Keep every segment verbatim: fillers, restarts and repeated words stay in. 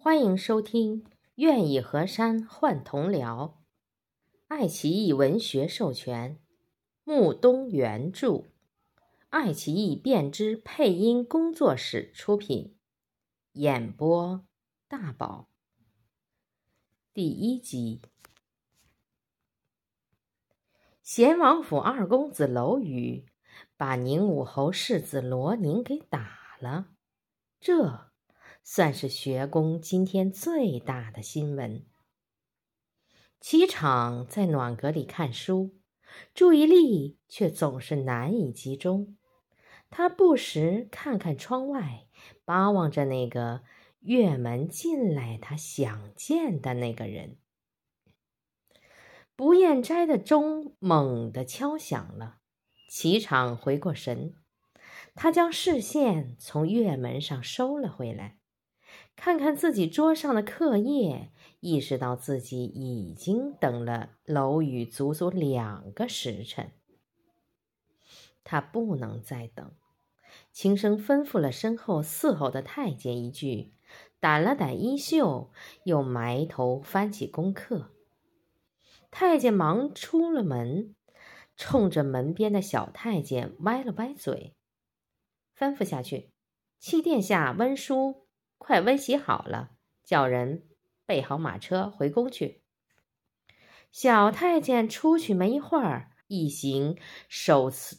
欢迎收听《愿以河山换同僚》，爱奇艺文学授权，穆东原著，爱奇艺变之配音工作室出品，演播大宝。第一集，咸王府二公子楼宇把宁武侯世子罗宁给打了，这算是学宫今天最大的新闻。齐昶在暖阁里看书，注意力却总是难以集中。他不时看看窗外，巴望着那个越门进来他想见的那个人。不厌斋的钟猛地敲响了，齐昶回过神，他将视线从月门上收了回来，看看自己桌上的课业，意识到自己已经等了楼宇足足两个时辰。他不能再等，轻声吩咐了身后伺候的太监一句，掸了掸衣袖，又埋头翻起功课。太监忙出了门，冲着门边的小太监歪了歪嘴，吩咐下去：七殿下温书快温习好了，叫人备好马车回宫去。小太监出去没一会儿，一行手持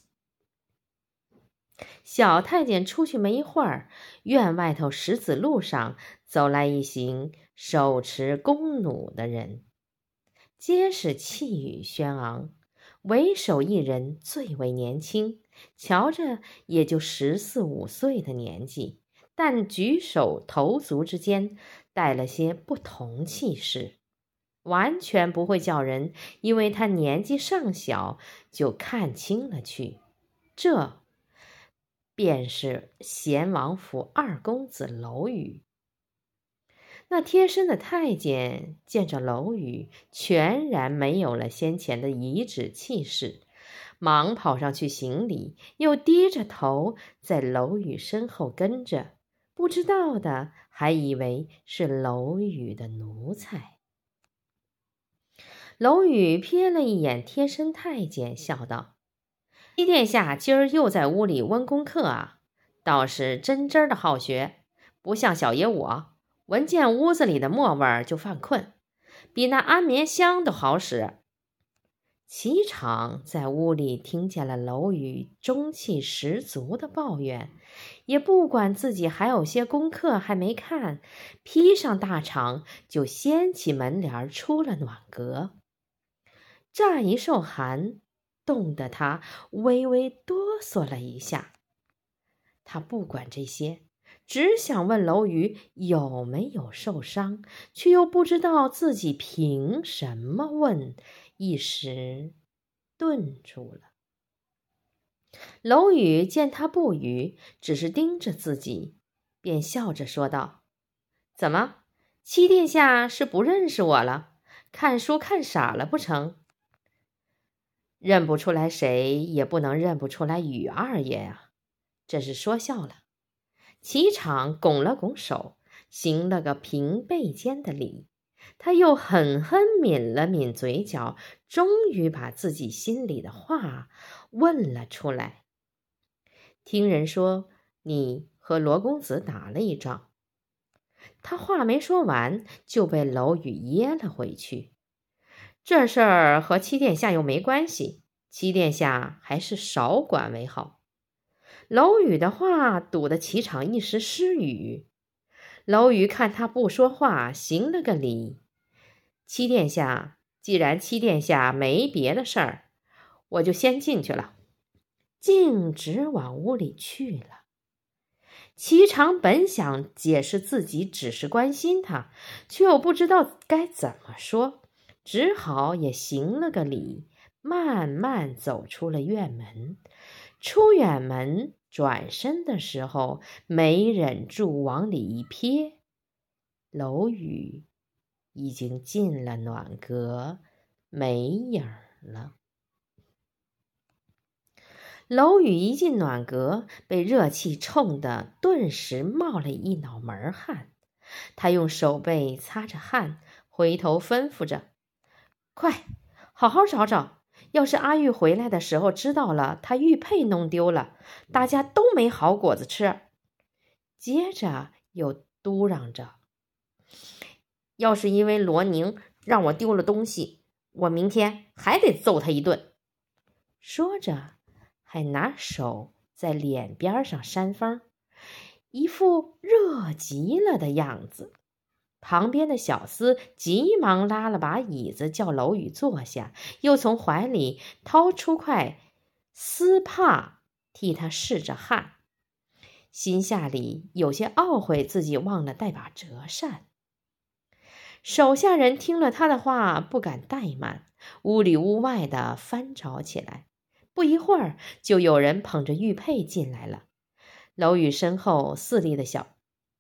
小太监出去没一会儿，院外头石子路上走来一行手持弓弩的人，皆是气宇轩昂，为首一人最为年轻，瞧着也就十四五岁的年纪，但举手投足之间带了些不同气势，完全不会叫人因为他年纪尚小就看轻了去。这便是咸王府二公子楼宇。那贴身的太监见着楼宇全然没有了先前的颐指气势，忙跑上去行礼，又低着头在楼宇身后跟着，不知道的还以为是楼宇的奴才。楼宇瞥了一眼贴身太监，笑道：七殿下今儿又在屋里温功课啊，倒是真真的好学，不像小爷我闻见屋子里的墨味儿就犯困，比那安眠香都好使。齐昶在屋里听见了楼宇中气十足的抱怨，也不管自己还有些功课还没看，披上大氅就掀起门帘出了暖阁。乍一受寒，冻得他微微哆嗦了一下。他不管这些，只想问楼宇有没有受伤，却又不知道自己凭什么问，一时顿住了。楼宇见他不语，只是盯着自己，便笑着说道：怎么，七殿下是不认识我了？看书看傻了不成？认不出来谁，也不能认不出来宇二爷啊，这是说笑了。齐昶拱了拱手，行了个平背间的礼，他又狠狠抿了抿嘴角，终于把自己心里的话问了出来。听人说你和罗公子打了一仗。他话没说完，就被楼宇噎了回去。这事儿和七殿下又没关系，七殿下还是少管为好。楼宇的话堵得齐昶一时失语。楼宇看他不说话，行了个礼：七殿下，既然七殿下没别的事儿，我就先进去了。径直往屋里去了。齐昶本想解释自己只是关心他，却又不知道该怎么说，只好也行了个礼，慢慢走出了院门。出远门转身的时候，没忍住往里一瞥，楼宇已经进了暖阁，没影儿了。楼宇一进暖阁，被热气冲得顿时冒了一脑门汗， 他用手背擦着汗，回头吩咐着：“快，好好找找！要是阿玉回来的时候知道了他玉佩弄丢了，大家都没好果子吃。”接着又嘟囔着：“要是因为罗宁让我丢了东西，我明天还得揍他一顿。”说着，还拿手在脸边上扇风，一副热极了的样子。旁边的小厮急忙拉了把椅子，叫娄宇坐下，又从怀里掏出块丝帕替他试着汗，心下里有些懊悔自己忘了带把折扇。手下人听了他的话，不敢怠慢，屋里屋外的翻找起来。不一会儿，就有人捧着玉佩进来了。娄宇身后势力的小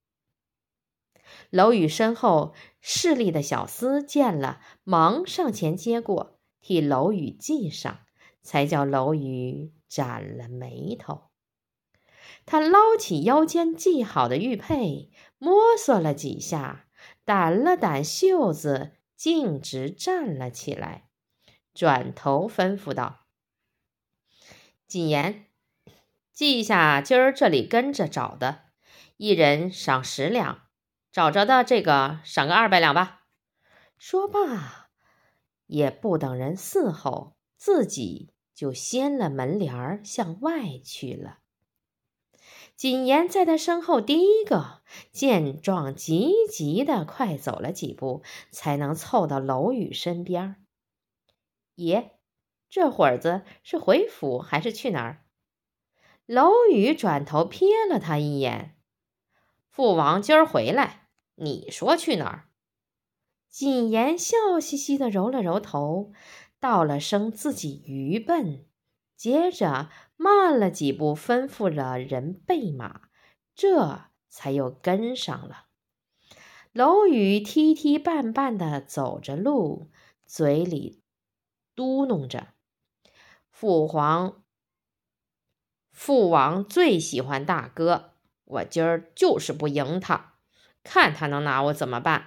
娄宇身后势力的小厮见了，忙上前接过，替娄宇系上，才叫娄宇展了眉头。他捞起腰间系好的玉佩，摸索了几下，掸了掸袖子，径直站了起来，转头吩咐道：“谨言，记下今儿这里跟着找的，一人赏十两，找着的这个赏个二百两吧。”说罢，也不等人伺候，自己就掀了门帘向外去了。谨言在他身后第一个，见状急急地快走了几步，才能凑到娄宇身边。“爷，这会儿子是回府还是去哪儿？”娄宇转头瞥了他一眼：“父王今儿回来，你说去哪儿？”谨言笑嘻嘻地揉了揉头，道了声自己愚笨，接着慢了几步，吩咐了人备马，这才又跟上了。娄宇踢踢绊绊地走着路，嘴里嘟哝着：“父皇父王最喜欢大哥，我今儿就是不赢他，看他能拿我怎么办。”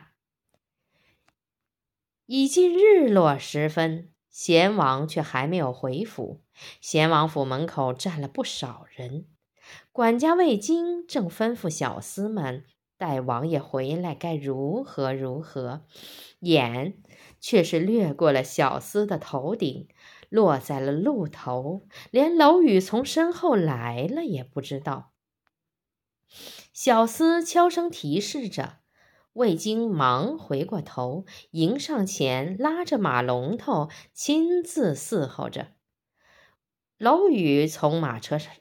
已近日落时分，贤王却还没有回府。贤王府门口站了不少人，管家魏京正吩咐小厮们待王爷回来该如何如何，眼却是掠过了小厮的头顶，落在了路头，连娄宇从身后来了也不知道。小厮悄声提示着，魏京忙回过头，迎上前拉着马龙头，亲自伺候着。娄宇从马车上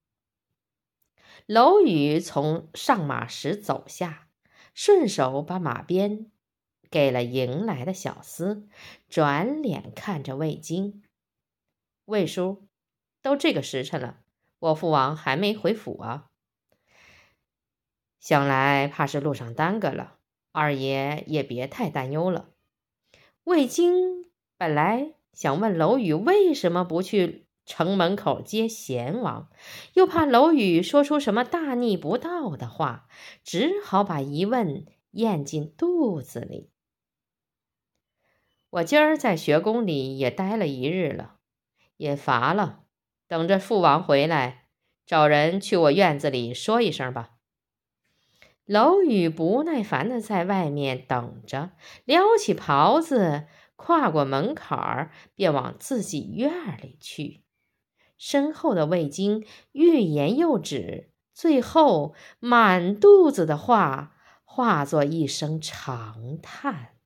娄宇从上马时走下，顺手把马鞭给了迎来的小厮，转脸看着魏京：“魏叔，都这个时辰了，我父王还没回府啊？想来怕是路上耽搁了，二爷也别太担忧了。”魏京本来想问娄宇为什么不去城门口接贤王，又怕娄宇说出什么大逆不道的话，只好把疑问咽进肚子里。“我今儿在学宫里也待了一日了，也乏了，等着父王回来，找人去我院子里说一声吧。”娄宇不耐烦地在外面等着，撩起袍子，跨过门槛儿，便往自己院里去。身后的魏京欲言又止，最后满肚子的话化作一声长叹。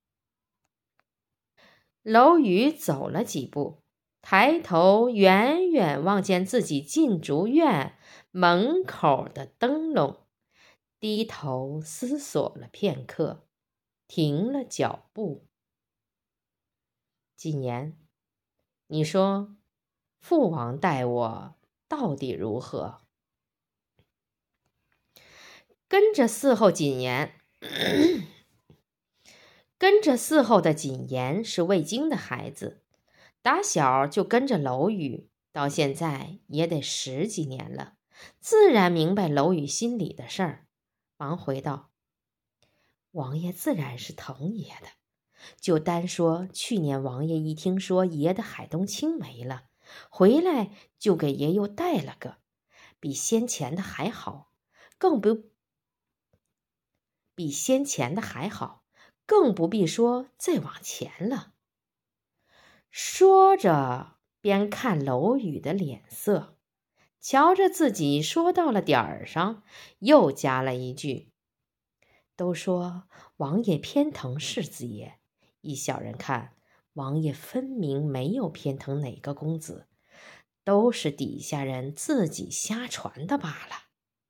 娄宇走了几步，抬头远远望见自己禁竹院门口的灯笼，低头思索了片刻，停了脚步。“谨言，你说父王待我到底如何？”跟着伺候谨言跟着伺候的谨言是魏京的孩子，打小就跟着娄宇，到现在也得十几年了，自然明白娄宇心里的事儿，忙回道：“ 王爷自然是疼爷的。就单说去年王爷一听说爷的海东青没了，回来就给爷又带了个，比先前的还好，更不比先前的还好，更不必说再往前了。说着边看楼宇的脸色，瞧着自己说到了点儿上，又加了一句：都说王爷偏疼世子爷，依小人看，王爷分明没有偏疼哪个公子，都是底下人自己瞎传的罢了。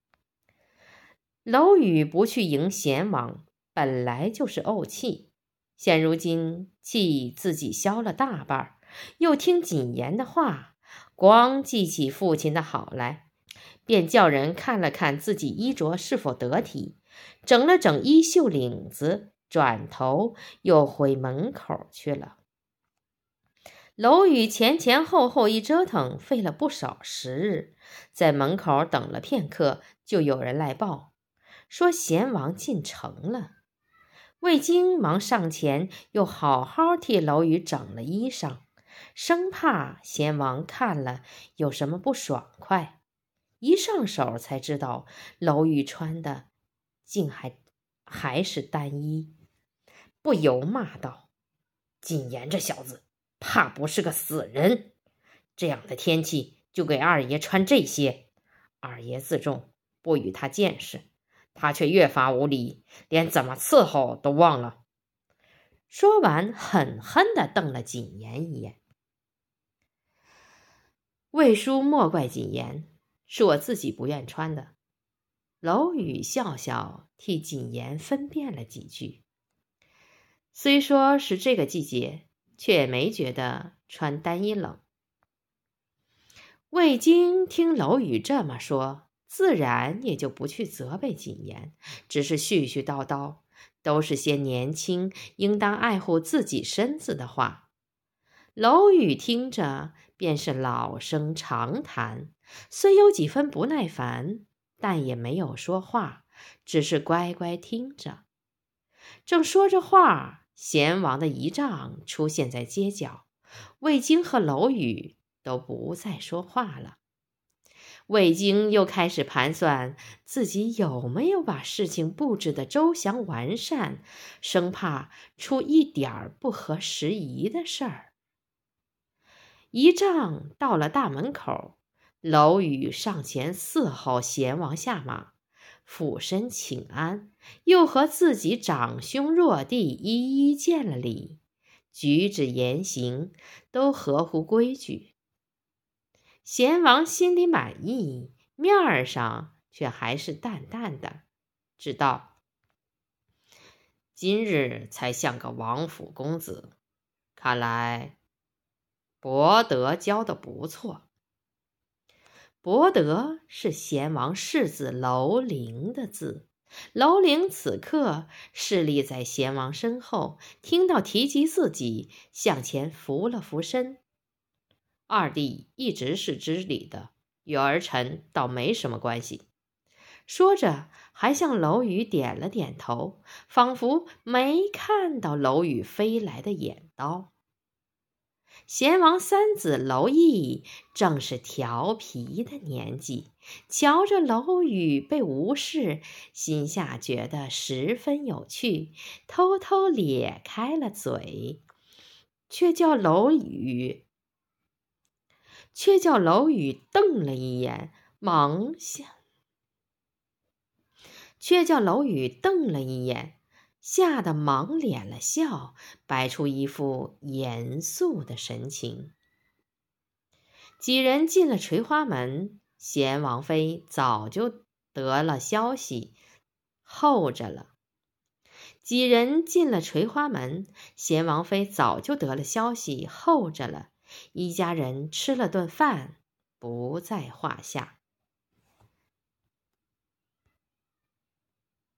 楼宇不去迎贤王，本来就是怄气，现如今气自己消了大半，又听谨言的话，光记起父亲的好来，便叫人看了看自己衣着是否得体，整了整衣袖领子，转头又回门口去了。楼宇前前后后一折腾，费了不少时日，在门口等了片刻，就有人来报，说贤王进城了。魏京忙上前，又好好替楼宇整了衣裳，生怕贤王看了有什么不爽快。一上手才知道，楼宇穿的竟还还是单衣，不由骂道：谨言这小子怕不是个死人，这样的天气就给二爷穿这些。二爷自重，不与他见识，他却越发无礼，连怎么伺候都忘了。说完狠狠地瞪了谨言一眼。魏叔莫怪谨言，是我自己不愿穿的。楼宇笑笑替谨言分辨了几句，虽说是这个季节，却也没觉得穿单衣冷。魏京听楼宇这么说，自然也就不去责备谨言，只是絮絮叨叨，都是些年轻应当爱护自己身子的话。楼宇听着便是老生常谈，虽有几分不耐烦，但也没有说话，只是乖乖听着。正说着话，贤王的仪仗出现在街角，魏京和楼宇都不再说话了。魏京又开始盘算自己有没有把事情布置得周详完善，生怕出一点不合时宜的事儿。仪仗到了大门口，楼宇上前伺候贤王下马，俯身请安，又和自己长兄弱弟一一见了礼，举止言行都合乎规矩。贤王心里满意，面儿上却还是淡淡的，知道今日才像个王府公子，看来伯德教得不错。伯德是贤王世子楼龄的字，楼龄此刻侍立在贤王身后，听到提及自己，向前扶了扶身。二弟一直是知礼的，与儿臣倒没什么关系。说着还向楼宇点了点头，仿佛没看到楼宇飞来的眼刀。贤王三子楼毅正是调皮的年纪，瞧着楼宇被无视，心下觉得十分有趣，偷偷咧开了嘴，却叫楼宇却叫楼宇瞪了一眼，忙下却叫楼宇瞪了一眼，吓得忙敛了笑，摆出一副严肃的神情。几人进了垂花门，贤王妃早就得了消息，候着了。几人进了垂花门，贤王妃早就得了消息，候着了。一家人吃了顿饭，不在话下。